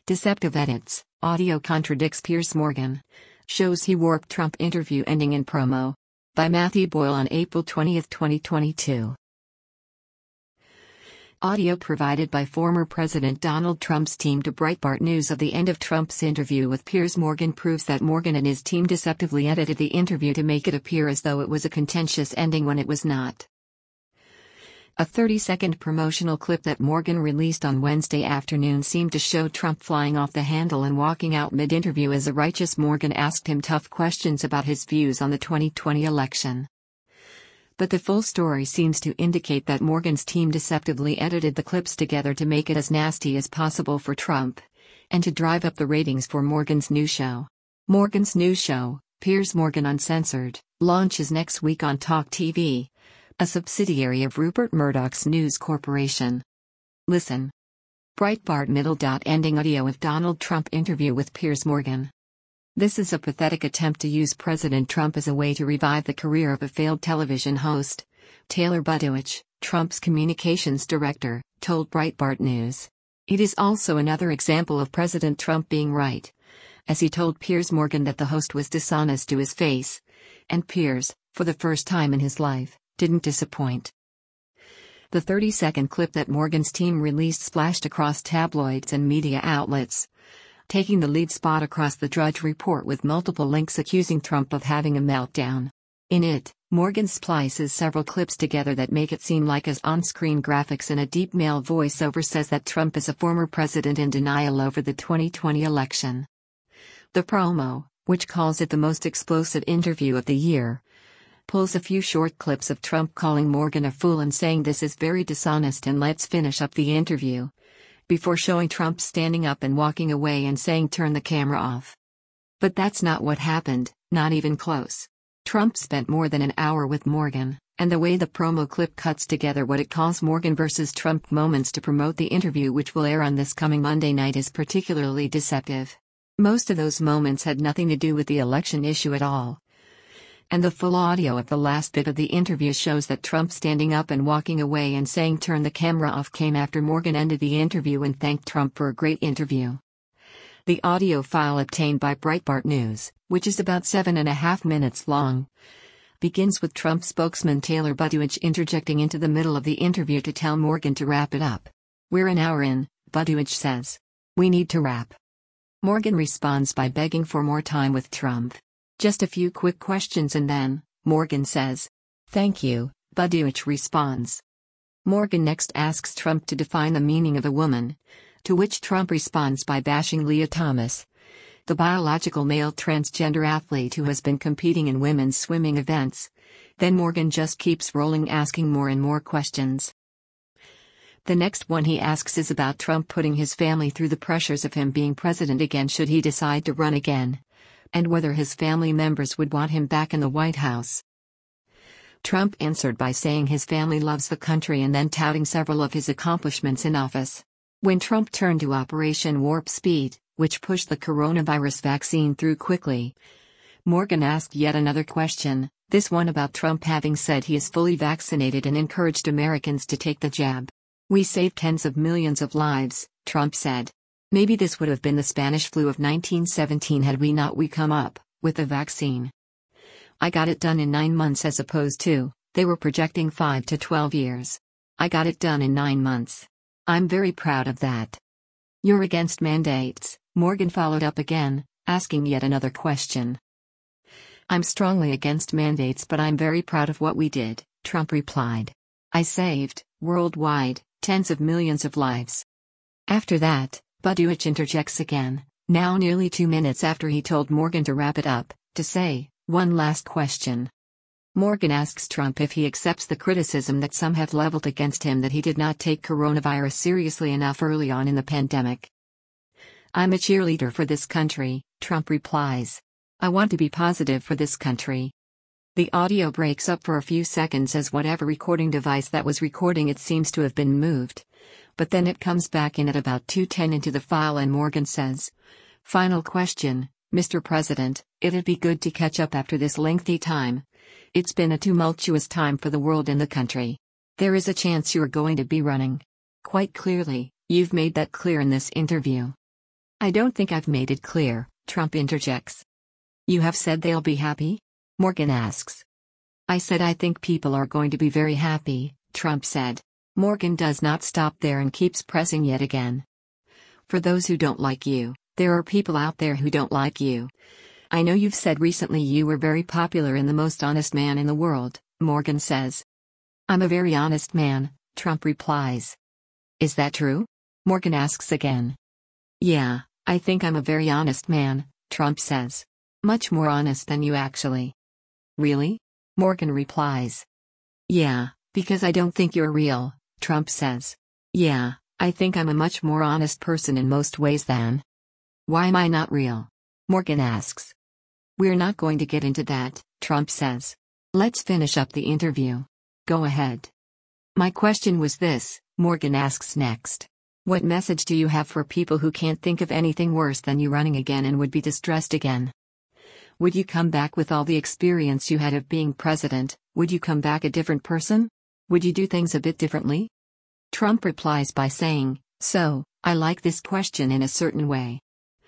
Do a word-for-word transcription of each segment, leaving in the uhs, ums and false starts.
Deceptive edits, audio contradicts Piers Morgan. Shows he warped Trump interview ending in promo. By Matthew Boyle on April twentieth, twenty twenty-two. Audio provided by former President Donald Trump's team to Breitbart News of the end of Trump's interview with Piers Morgan proves that Morgan and his team deceptively edited the interview to make it appear as though it was a contentious ending when it was not. A thirty-second promotional clip that Morgan released on Wednesday afternoon seemed to show Trump flying off the handle and walking out mid-interview as a righteous Morgan asked him tough questions about his views on the twenty twenty election. But the full story seems to indicate that Morgan's team deceptively edited the clips together to make it as nasty as possible for Trump, and to drive up the ratings for Morgan's new show. Morgan's new show, Piers Morgan Uncensored, launches next week on Talk T V, a subsidiary of Rupert Murdoch's News Corporation. Listen. Breitbart middle. Ending audio of Donald Trump interview with Piers Morgan. This is a pathetic attempt to use President Trump as a way to revive the career of a failed television host, Taylor Budowich, Trump's communications director, told Breitbart News. It is also another example of President Trump being right, as he told Piers Morgan that the host was dishonest to his face, and Piers, for the first time in his life, didn't disappoint. The thirty-second clip that Morgan's team released splashed across tabloids and media outlets, taking the lead spot across the Drudge Report with multiple links accusing Trump of having a meltdown. In it, Morgan splices several clips together that make it seem like his on-screen graphics and a deep male voiceover says that Trump is a former president in denial over the twenty twenty election. The promo, which calls it the most explosive interview of the year, pulls a few short clips of Trump calling Morgan a fool and saying this is very dishonest and let's finish up the interview, before showing Trump standing up and walking away and saying turn the camera off. But that's not what happened, not even close. Trump spent more than an hour with Morgan, and the way the promo clip cuts together what it calls Morgan versus Trump moments to promote the interview which will air on this coming Monday night is particularly deceptive. Most of those moments had nothing to do with the election issue at all. And the full audio of the last bit of the interview shows that Trump standing up and walking away and saying turn the camera off came after Morgan ended the interview and thanked Trump for a great interview. The audio file obtained by Breitbart News, which is about seven and a half minutes long, begins with Trump spokesman Taylor Budowich interjecting into the middle of the interview to tell Morgan to wrap it up. We're an hour in, Budowich says. We need to wrap. Morgan responds by begging for more time with Trump. Just a few quick questions and then, Morgan says, thank you, Budowich responds. Morgan next asks Trump to define the meaning of a woman, to which Trump responds by bashing Lia Thomas, the biological male transgender athlete who has been competing in women's swimming events. Then Morgan just keeps rolling asking more and more questions. The next one he asks is about Trump putting his family through the pressures of him being president again should he decide to run again, and whether his family members would want him back in the White House. Trump answered by saying his family loves the country and then touting several of his accomplishments in office. When Trump turned to Operation Warp Speed, which pushed the coronavirus vaccine through quickly, Morgan asked yet another question, this one about Trump having said he is fully vaccinated and encouraged Americans to take the jab. We saved tens of millions of lives, Trump said. Maybe this would have been the Spanish flu of nineteen seventeen had we not we come up with a vaccine. I got it done in nine months as opposed to, they were projecting five to twelve years. I got it done in nine months. I'm very proud of that. You're against mandates, Morgan followed up again, asking yet another question. I'm strongly against mandates but I'm very proud of what we did, Trump replied. I saved, worldwide, tens of millions of lives. After that, Budowich interjects again, now nearly two minutes after he told Morgan to wrap it up, to say, one last question. Morgan asks Trump if he accepts the criticism that some have leveled against him that he did not take coronavirus seriously enough early on in the pandemic. I'm a cheerleader for this country, Trump replies. I want to be positive for this country. The audio breaks up for a few seconds as whatever recording device that was recording it seems to have been moved, but then it comes back in at about two ten into the file and Morgan says, final question, Mister President, it'd be good to catch up after this lengthy time. It's been a tumultuous time for the world and the country. There is a chance you're going to be running. Quite clearly, you've made that clear in this interview. I don't think I've made it clear, Trump interjects. You have said they'll be happy? Morgan asks. I said I think people are going to be very happy, Trump said. Morgan does not stop there and keeps pressing yet again. For those who don't like you, there are people out there who don't like you. I know you've said recently you were very popular and the most honest man in the world, Morgan says. I'm a very honest man, Trump replies. Is that true? Morgan asks again. Yeah, I think I'm a very honest man, Trump says. Much more honest than you actually. Really? Morgan replies. Yeah, because I don't think you're real, Trump says. Yeah, I think I'm a much more honest person in most ways than. Why am I not real? Morgan asks. We're not going to get into that, Trump says. Let's finish up the interview. Go ahead. My question was this, Morgan asks next. What message do you have for people who can't think of anything worse than you running again and would be distressed again? Would you come back with all the experience you had of being president? Would you come back a different person? Would you do things a bit differently? Trump replies by saying, So, I like this question in a certain way.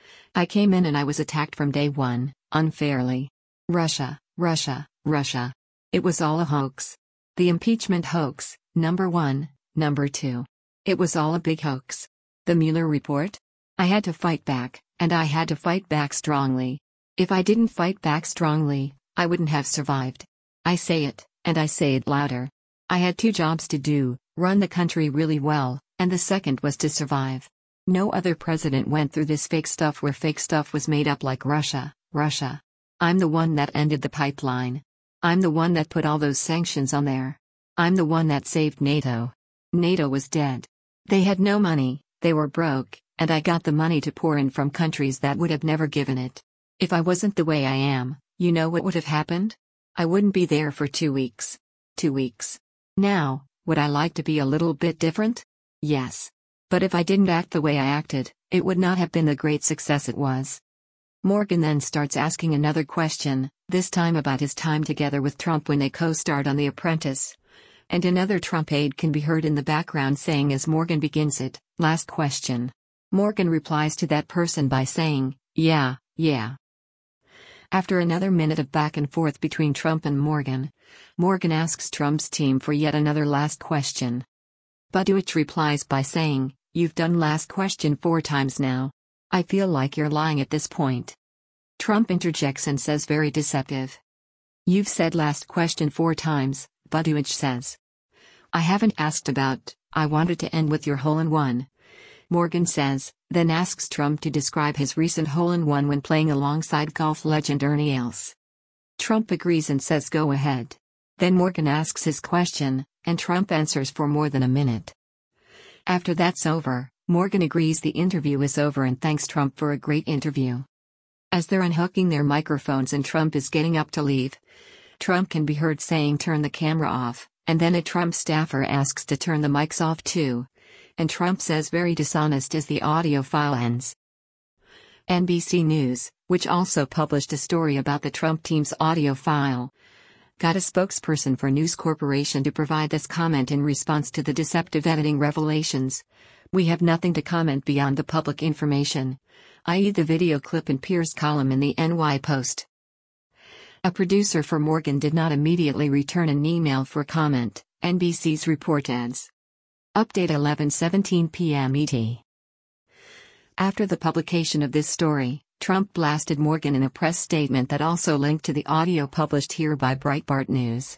I came in and I was attacked from day one, unfairly. Russia, Russia, Russia. It was all a hoax. The impeachment hoax, number one, number two. It was all a big hoax. The Mueller report? I had to fight back, and I had to fight back strongly. If I didn't fight back strongly, I wouldn't have survived. I say it, and I say it louder. I had two jobs to do, run the country really well, and the second was to survive. No other president went through this fake stuff where fake stuff was made up like Russia, Russia. I'm the one that ended the pipeline. I'm the one that put all those sanctions on there. I'm the one that saved NATO. NATO was dead. They had no money, they were broke, and I got the money to pour in from countries that would have never given it. If I wasn't the way I am, you know what would have happened? I wouldn't be there for two weeks. Two weeks. Now, would I like to be a little bit different? Yes. But if I didn't act the way I acted, it would not have been the great success it was. Morgan then starts asking another question, this time about his time together with Trump when they co-starred on The Apprentice. And another Trump aide can be heard in the background saying as Morgan begins it, last question. Morgan replies to that person by saying, yeah, yeah. After another minute of back and forth between Trump and Morgan, Morgan asks Trump's team for yet another last question. Buttigieg replies by saying, you've done last question four times now. I feel like you're lying at this point. Trump interjects and says very deceptive. You've said last question four times, Buttigieg says. I haven't asked about, I wanted to end with your hole-in-one. Morgan says, then asks Trump to describe his recent hole-in-one when playing alongside golf legend Ernie Els. Trump agrees and says go ahead. Then Morgan asks his question, and Trump answers for more than a minute. After that's over, Morgan agrees the interview is over and thanks Trump for a great interview. As they're unhooking their microphones and Trump is getting up to leave, Trump can be heard saying turn the camera off, and then a Trump staffer asks to turn the mics off too, and Trump says very dishonest as the audio file ends. N B C News, which also published a story about the Trump team's audio file, got a spokesperson for News Corporation to provide this comment in response to the deceptive editing revelations. We have nothing to comment beyond the public information, that is the video clip in Piers' column in the N Y Post. A producer for Morgan did not immediately return an email for comment, N B C's report adds. Update eleven seventeen p m E T. After the publication of this story, Trump blasted Morgan in a press statement that also linked to the audio published here by Breitbart News.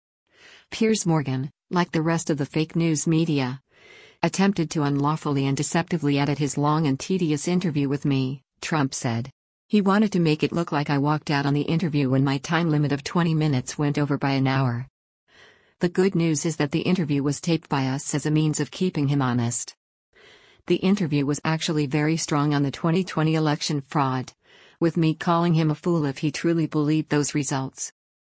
Piers Morgan, like the rest of the fake news media, attempted to unlawfully and deceptively edit his long and tedious interview with me, Trump said. He wanted to make it look like I walked out on the interview when my time limit of twenty minutes went over by an hour. The good news is that the interview was taped by us as a means of keeping him honest. The interview was actually very strong on the twenty twenty election fraud, with me calling him a fool if he truly believed those results.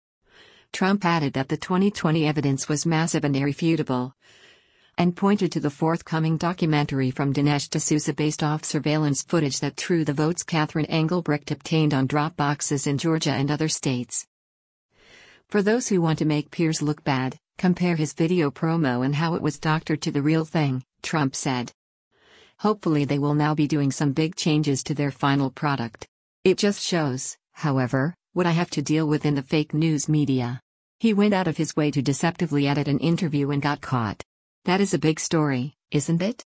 Trump added that the twenty twenty evidence was massive and irrefutable, and pointed to the forthcoming documentary from Dinesh D'Souza based off surveillance footage that threw the votes Catherine Engelbrecht obtained on drop boxes in Georgia and other states. For those who want to make Piers look bad, compare his video promo and how it was doctored to the real thing, Trump said. Hopefully they will now be doing some big changes to their final product. It just shows, however, what I have to deal with in the fake news media. He went out of his way to deceptively edit an interview and got caught. That is a big story, isn't it?